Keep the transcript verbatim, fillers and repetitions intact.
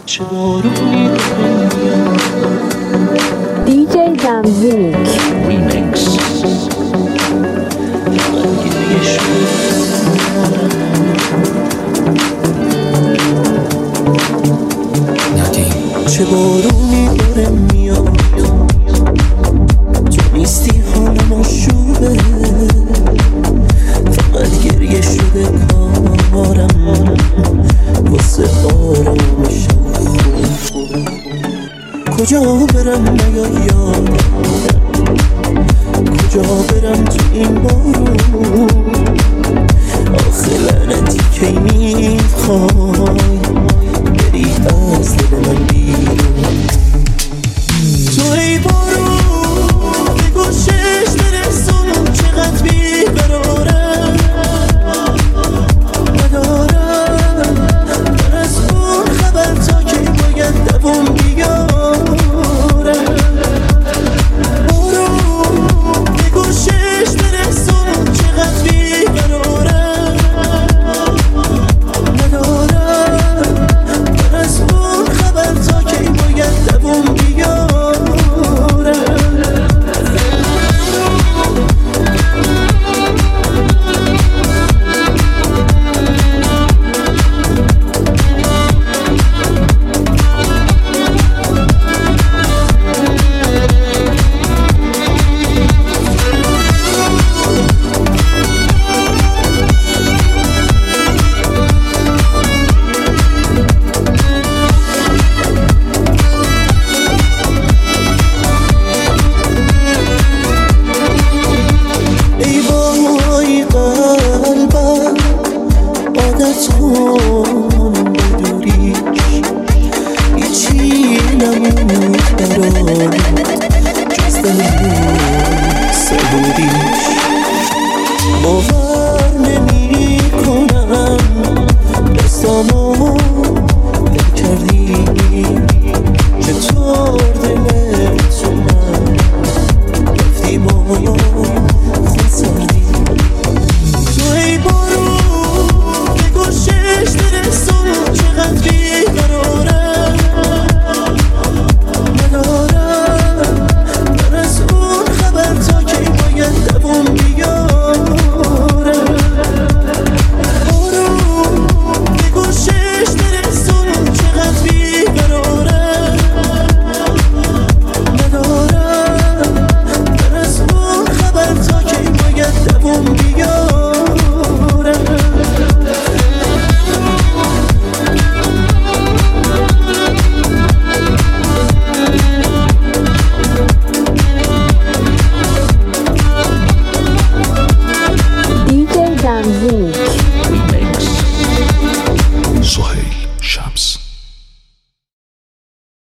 چه بارونی دیجی دمزینیک ریمیکس چه بارونی داره میاد تو نیستی حالم آشوبه فقط گریه شده کارم واسه آرامشم خوبه کجا برم نیا یادم کجا برم تو این بارون آخه لعنتی کی میخوای بری از دل من بیرون تو ای بارون که گوشش برسون چقدر بیقرارم ندارم من از اون خبر تا که باید دوام بیارم بارون که گوشش برسون چقدر بیقرارم ندارم من از اون خبر تا که باید دوام بیارم دیجی دمزینیک